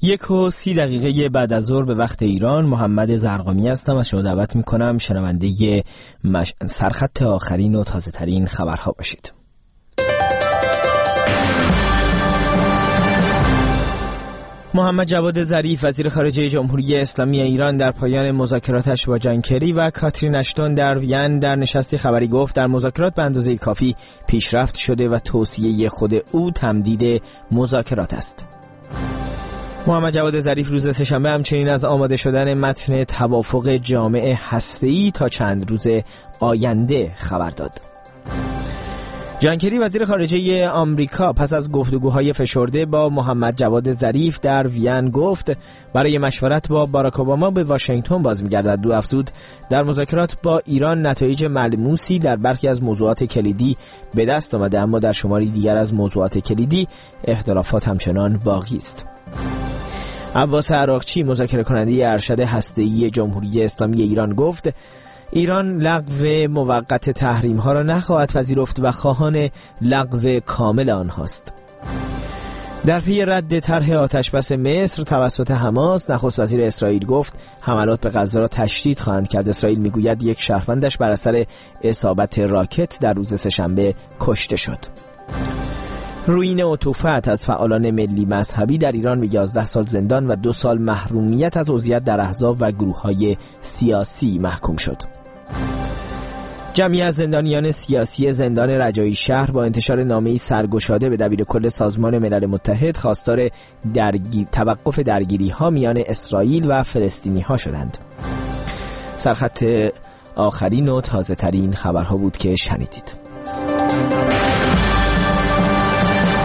1:30 بعد از ظهر به وقت ایران، محمد زرقامی هستم و شما دعوت میکنم شنونده سرخط آخرین و تازه ترین خبرها باشید. محمد جواد ظریف وزیر خارجه جمهوری اسلامی ایران در پایان مذاکراتش با جان کری و کاترین اشتون در وین در نشستی خبری گفت در مذاکرات به اندازه کافی پیشرفت شده و توصیه خود او تمدید مذاکرات است. محمد جواد ظریف روز سه‌شنبه همچنین از آماده شدن متن توافق جامع هسته‌ای تا چند روز آینده خبر داد. جان کری وزیر خارجه آمریکا پس از گفتگوهای فشرده با محمد جواد ظریف در وین گفت برای مشورت با باراک اوباما به واشنگتن باز می‌گردد. دو افزود در مذاکرات با ایران نتایج ملموسی در برخی از موضوعات کلیدی به دست آمده، اما در شماری دیگر از موضوعات کلیدی اختلافات همچنان باقی است. عباس عراقچی مذاکره کننده ارشد هسته‌ای جمهوری اسلامی ایران گفت ایران لغو موقت تحریم‌ها را نخواهد پذیرفت و خواهان لغو کامل آنهاست. در پی رد طرح آتشبس مصر توسط حماس، نخست وزیر اسرائیل گفت حملات به غزه را تشدید خواهند کرد. اسرائیل میگوید یک شهروندش بر اثر اصابت راکت در روز سه‌شنبه کشته شد. روین عطوفت از فعالان ملی مذهبی در ایران به 11 سال زندان و 2 سال محرومیت از عضویت در احزاب و گروه‌های سیاسی محکوم شد. جمعی از زندانیان سیاسی زندان رجایی شهر با انتشار نامه‌ای سرگشاده به دبیرکل سازمان ملل متحد خواستار توقف درگیری‌ها میان اسرائیل و فلسطینی‌ها شدند. سرخط آخرین و تازه ترین خبرها بود که شنیدید.